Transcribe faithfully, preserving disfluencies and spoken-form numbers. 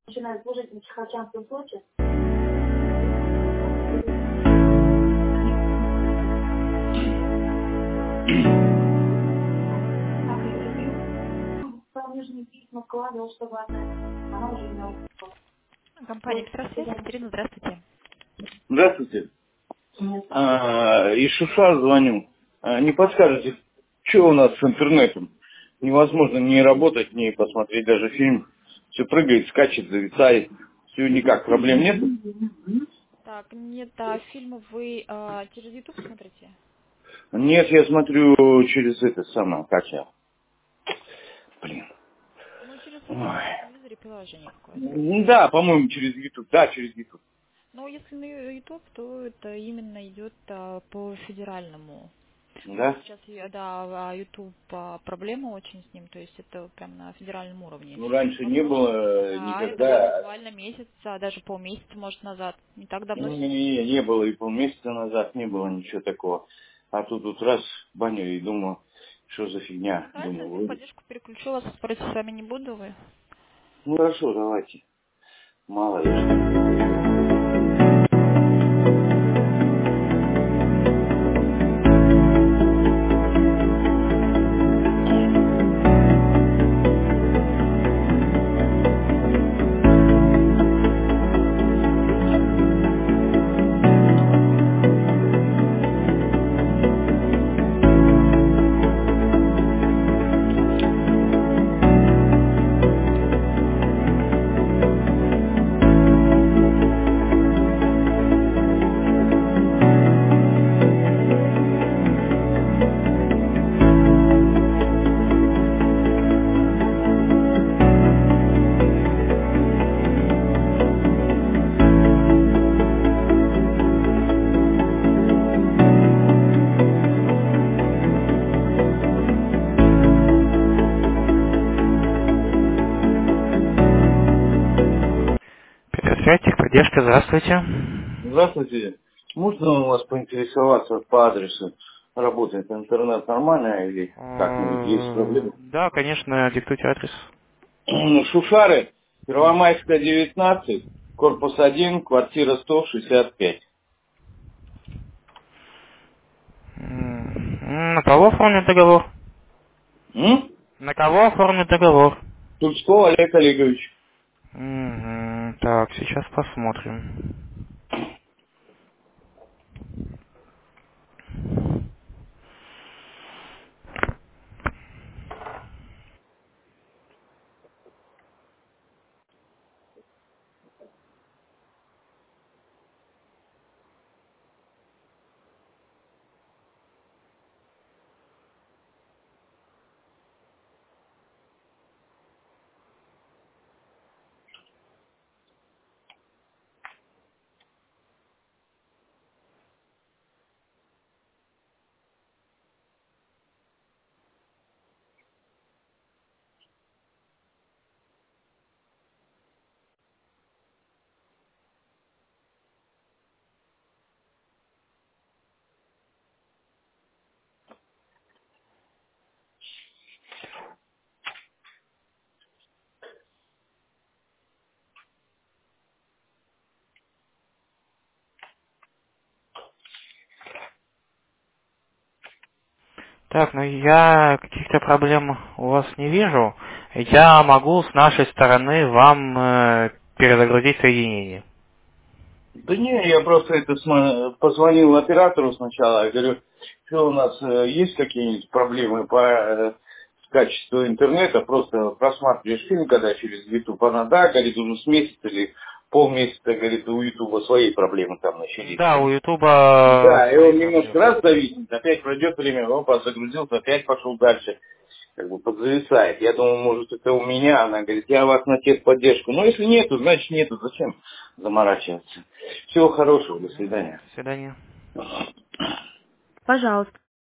начинает служить на Тихоокеанском флоте. Так, я люблю. По нижним письма вкладывал, чтобы она, она уже не ушла. Компания «Петросвязь». Екатерина, здравствуйте. Здравствуйте. А, из Шуша звоню. А, не подскажете, что у нас с интернетом? Невозможно ни работать, ни посмотреть даже фильм. Все прыгает, скачет, зависает. Все никак, проблем нет? Так, нет, а фильмы вы а, через YouTube смотрите? Нет, я смотрю через это самое, как я. Блин. Ну, через YouTube Ой. на телевизоре приложение какое-то. Да, по-моему, через YouTube. Да, через YouTube. Но если на YouTube, то это именно идет а, по федеральному. У нас Да? сейчас, э, да, а, YouTube а, проблема очень с ним, то есть это прям на федеральном уровне. Ну, раньше не было Возможно, э, да, это вот никогда. буквально месяц, а даже полмесяца, может, назад. Не так давно. Не, не, не было и полмесяца назад, не было ничего такого. А тут вот раз баню и думаю, что за Ну, фигня. давайте на Думаю, вы... техподдержку переключу вас, спорить с вами не буду вы. Ну хорошо, давайте. Мало ли что. Петросвязь, техподдержка, здравствуйте. Здравствуйте. Можно у вас поинтересоваться по адресу? Работает интернет нормально или как-нибудь есть Э, проблемы? Да, конечно, диктуйте адрес. Шушары, Первомайская, девятнадцать, корпус один, квартира сто шестьдесят пять. М, На кого оформлен договор? М? На кого оформлен договор? Тульского Олег Олегович. Мгм, Так, сейчас посмотрим. Так, ну я каких-то проблем у вас не вижу. Я могу с нашей стороны вам э, перезагрузить соединение. Да не, я просто это сма- позвонил оператору сначала, я говорю, что у нас э, есть какие-нибудь проблемы по э, качеству интернета, просто просматриваешь фильм, когда через YouTube, она, да, говорит, уже с месяца или полмесяца, говорит, у Ютуба свои проблемы там начались. Да, у Ютуба Да, и свои он немножко проблемы. раз зависнет, опять пройдет время, он загрузился, опять пошел дальше, как бы подзависает. Я думаю, может, это у меня. Она говорит, я вас на техподдержку. Ну, если нету, значит нету. Зачем заморачиваться? Всего хорошего, до Мгм. свидания. До свидания. Пожалуйста.